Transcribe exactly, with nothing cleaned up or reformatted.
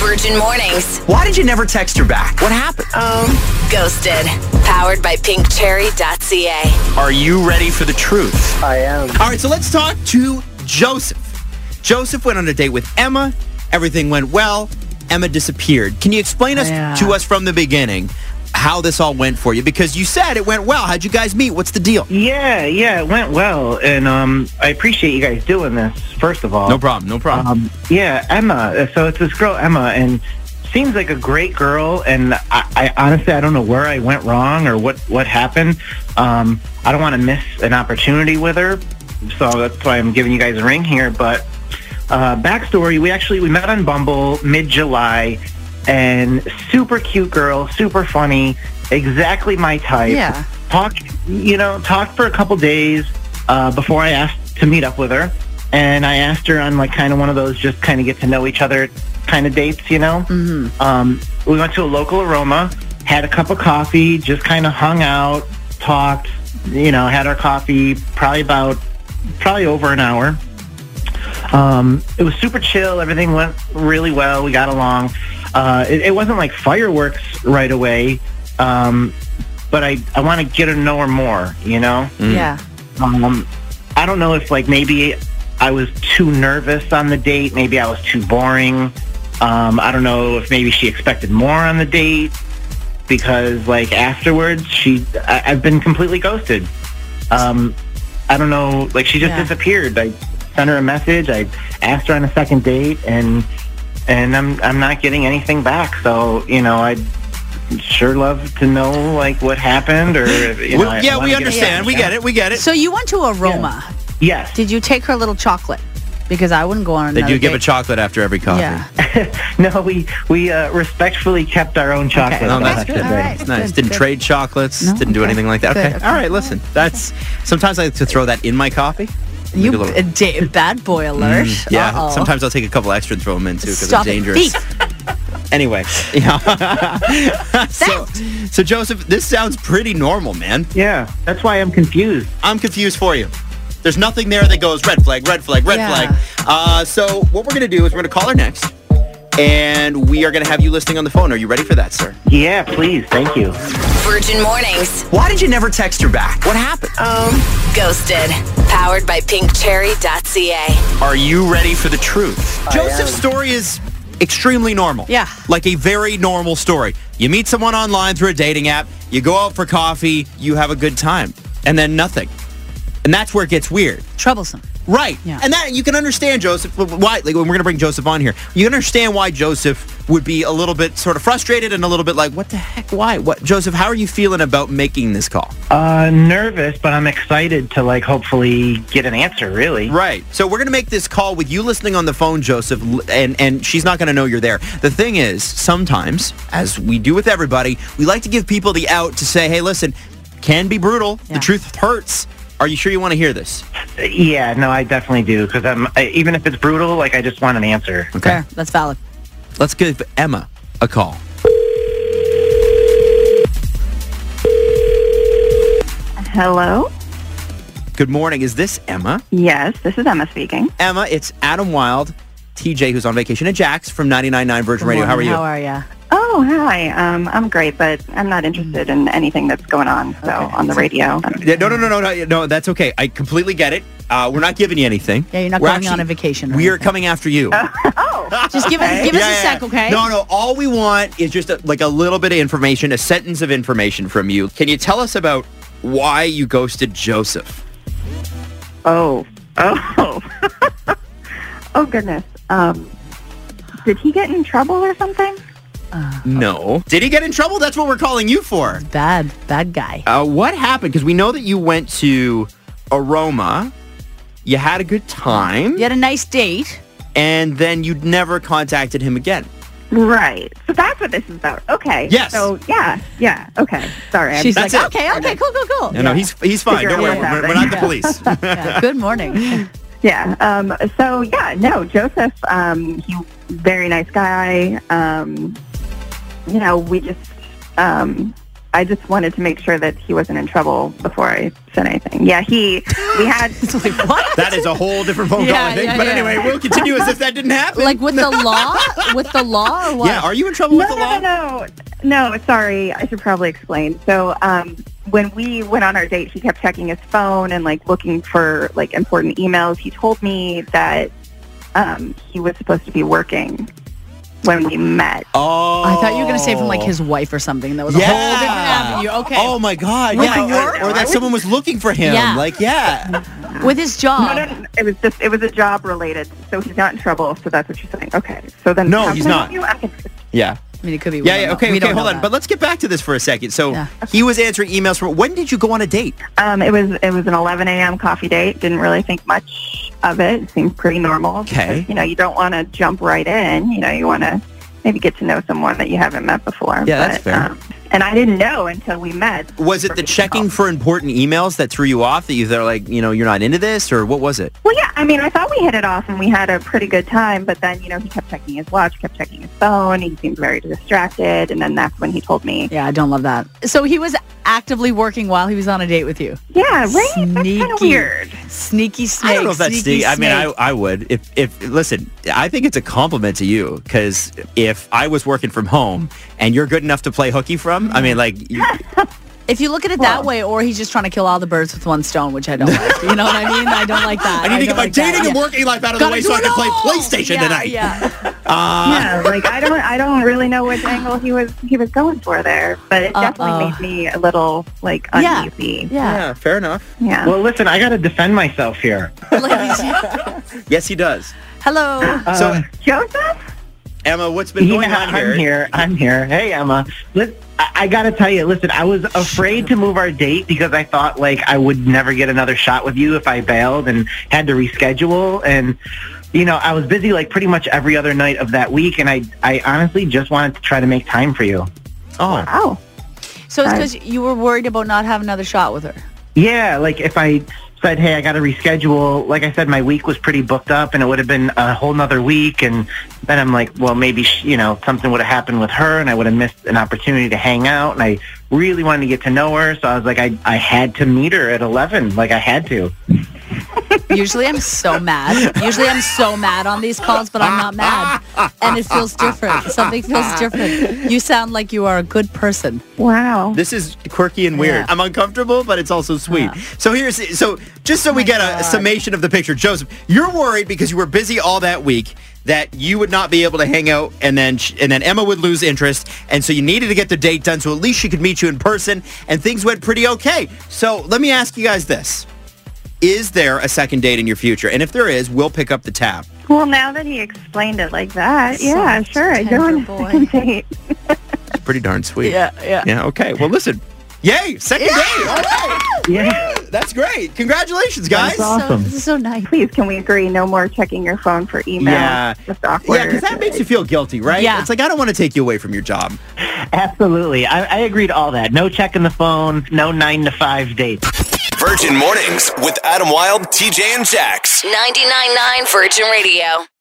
Virgin Mornings. Why did you never text her back? What happened? Um, Ghosted. Powered by pink cherry dot c a. Are you ready for the truth? I am. All right, so let's talk to Joseph. Joseph went on a date with Emma. Everything went well. Emma disappeared. Can you explain us Yeah. to us from the beginning how this all went for you? Because you said it went well. How'd you guys meet? What's the deal? Yeah, yeah, it went well, and um, I appreciate you guys doing this. First of all, No problem, no problem. Um, yeah, Emma. So it's this girl, Emma, and seems like a great girl. And I, I honestly, I don't know where I went wrong or what what happened. Um, I don't want to miss an opportunity with her, so that's why I'm giving you guys a ring here. But uh, backstory: we actually we met on Bumble mid-July, and super cute girl, super funny, exactly my type. Yeah. Talked, you know, talked for a couple days uh, before I asked to meet up with her. And I asked her on like kind of one of those just kind of get to know each other kind of dates, you know. Mm-hmm. Um, we went to a local Aroma, had a cup of coffee, just kind of hung out, talked, you know, had our coffee probably about, probably over an hour. Um, it was super chill. Everything went really well. We got along. Uh, it, it wasn't like fireworks right away, um, but I, I want to get to know her more, you know? Mm. Yeah. Um, I don't know if like maybe I was too nervous on the date. Maybe I was too boring. Um, I don't know if maybe she expected more on the date because like afterwards she, I, I've been completely ghosted. Um, I don't know, like she just Yeah. disappeared. I sent her a message. I asked her on a second date and, and I'm, I'm not getting anything back. So, you know, I'd sure love to know like what happened or, you know, Well, I yeah, wanna we get a understand. We sense. get it. We get it. So you went to Aroma. Yes. Did you take her a little chocolate? Because I wouldn't go on They another do give a date. chocolate after every coffee. Yeah. No, we we uh, respectfully kept our own chocolate. Okay. No, I that's have to good. say. All right. It's nice. Good, Didn't good. trade chocolates. No? Didn't do Okay. anything like that. Good, Okay. okay. All right. Listen, that's sometimes I like to throw that in my coffee. You Make a little- a da- bad boy alert. Mm, yeah. Uh-oh. Sometimes I'll take a couple extra and throw them in too because Stop it's it. dangerous. Thief. Anyway, yeah. so, so Joseph, this sounds pretty normal, man. Yeah, that's why I'm confused. I'm confused for you. There's nothing there that goes red flag, red flag, red Yeah. flag. Uh, so what we're going to do is we're going to call her next, and we are going to have you listening on the phone. Are you ready for that, sir? Yeah, please, thank you. Virgin Mornings. Why did you never text her back? What happened? Um, Ghosted. Powered by pink cherry dot c a. Are you ready for the truth? Joseph's story is extremely normal. Yeah. Like a very normal story. You meet someone online through a dating app, you go out for coffee, you have a good time, and then nothing. And that's where it gets weird. Troublesome. Right. Yeah. And that you can understand, Joseph, why, like, when we're going to bring Joseph on here, you can understand why Joseph would be a little bit sort of frustrated and a little bit like, what the heck, why? What, Joseph, how are you feeling about making this call? Uh, nervous, but I'm excited to like hopefully get an answer. Really. Right. So we're going to make this call with you listening on the phone, Joseph, l- and, and she's not going to know you're there. The thing is, sometimes, as we do with everybody, we like to give people the out to say, hey, listen, can be brutal. Yeah. The truth hurts. Are you sure you want to hear this? Yeah, no, I definitely do because I'm I, even if it's brutal, like I just want an answer. Okay. Fair. That's valid. Let's give Emma a call. Hello? Good morning. Is this Emma? Yes, this is Emma speaking. Emma, it's Adam Wilde, T J, who's on vacation, and Jax from ninety-nine point nine Virgin Radio. How are you? How are you? Oh, hi. Um, I'm great, but I'm not interested in anything that's going on so Okay. on the radio. Yeah, no, no, no, no, no, no, that's okay. I completely get it. Uh, we're not giving you anything. Yeah, you're not We're going on a vacation or We are anything. coming after you. Oh, Just give, us, give us Yeah, a yeah, sec, yeah. okay? No, no. All we want is just a, like a little bit of information, a sentence of information from you. Can you tell us about why you ghosted Joseph? oh, oh. Oh, goodness. Um, did he get in trouble or something? No. Did he get in trouble? That's what we're calling you for. Bad, bad guy. Uh, what happened? Because we know that you went to Aroma. You had a good time. You had a nice date. And then you never contacted him again. Right. So that's what this is about. Okay. Yes. So, yeah, yeah. Okay. Sorry. I'm- She's That's like, it. okay, okay, cool, cool, cool. No, no, he's he's fine. Figure Don't out worry. what's We're, we're not the happening. police. Yeah, good morning. Yeah. Um, so yeah, no, Joseph, um, he very nice guy. Um, you know, we just um, I just wanted to make sure that he wasn't in trouble before I said anything. Yeah, he, we had, It's like, what? That is a whole different phone call, Yeah, I think. yeah, but yeah. anyway, we'll continue as if that didn't happen. Like with the law? With the law or what? yeah, are you in trouble no, with the no, law? no, no, no, sorry, I should probably explain. So, um, when we went on our date, he kept checking his phone and like looking for like important emails. He told me that, um, he was supposed to be working when we met. Oh. I thought you were going to say from like his wife or something. That was Yeah. a whole different avenue. Okay. Oh, my God. With yeah. work? Or, or that someone was looking for him. Yeah. Like, yeah. With his job. No, no, no, it was just, it was a job related. So he's not in trouble. So that's what you're saying. Okay. So then, No, how he's can I not. help you? I can- Yeah. I mean, it could be. we Yeah, don't yeah. know. Okay, We okay, don't hold know on. that. But let's get back to this for a second. So Yeah. he was answering emails from, when did you go on a date? Um, it was it was an eleven a.m. coffee date. Didn't really think much of it. It seemed pretty normal. Okay. Because, you know, you don't want to jump right in. You know, you want to maybe get to know someone that you haven't met before. Yeah, that's but, fair. Um, and I didn't know until we met. Was it the checking for important emails that threw you off, that you they're like, you know, you're not into this, or what was it? Well, yeah. I mean, I thought we hit it off and we had a pretty good time. But then, you know, he kept checking his watch, kept checking his phone. He seemed very distracted. And then that's when he told me, Yeah, I don't love that. So he was actively working while he was on a date with you. yeah, right? That's kind Sneaky. of weird. Sneaky snake. I don't know if that's sneaky the. I mean, I, snake. I would. If, if listen, I think it's a compliment to you, because if I was working from home and you're good enough to play hooky from, I mean, like, you- If you look at it that way, or he's just trying to kill all the birds with one stone, which I don't like. You know what I mean? I don't like that. I need to get don't my like that. dating and Yeah. working life out of the Gotta way do so I it can play all. PlayStation Yeah, tonight. Yeah. Yeah, like I don't, I don't really know which angle he was, he was going for there, but it definitely Uh-oh. made me a little like Yeah. uneasy. Yeah. Yeah, fair enough. Yeah. Well, listen, I got to defend myself here. Yes, he does. Hello. Uh, So, Joseph? Emma, what's been going yeah, on here? I'm here. I'm here. Hey, Emma. Listen, I, I got to tell you, listen, I was afraid to move our date because I thought, like, I would never get another shot with you if I bailed and had to reschedule. And, you know, I was busy, like, pretty much every other night of that week, and I, I honestly just wanted to try to make time for you. Oh, Oh. So it's because you were worried about not having another shot with her. Yeah, like, if I said, hey, I got to reschedule, like I said, my week was pretty booked up, and it would have been a whole nother week, and then I'm like, well, maybe, sh- you know, something would have happened with her, and I would have missed an opportunity to hang out, and I really wanted to get to know her, so I was like, I, I had to meet her at eleven, like I had to. Usually I'm so mad. Usually I'm so mad on these calls, but I'm not mad. And it feels different. Something feels different. You sound like you are a good person. Wow. this is quirky and weird. Yeah. I'm uncomfortable, but it's also sweet. Yeah. So here's so just so we my get a, God. summation of the picture. Joseph, you're worried because you were busy all that week that you would not be able to hang out, and then sh- and then Emma would lose interest, and so you needed to get the date done so at least she could meet you in person, and things went pretty okay. So let me ask you guys this. Is there a second date in your future? And if there is, we'll pick up the tab. Well, now that he explained it like that, yeah, Soft, sure. I go on a tender second date. It's pretty darn sweet. Yeah, yeah. Yeah, okay. Well, listen. Yay, second date. All right. Yeah. That's great. Congratulations, guys. That's awesome. So, this is so nice. Please, can we agree? No more checking your phone for emails. Yeah. Just awkward. Yeah, because that makes you feel guilty, right? Yeah. It's like, I don't want to take you away from your job. Absolutely. I, I agree to all that. No checking the phone, no nine to five dates. Virgin Mornings with Adam Wilde, T J, and Jax. ninety-nine point nine Virgin Radio.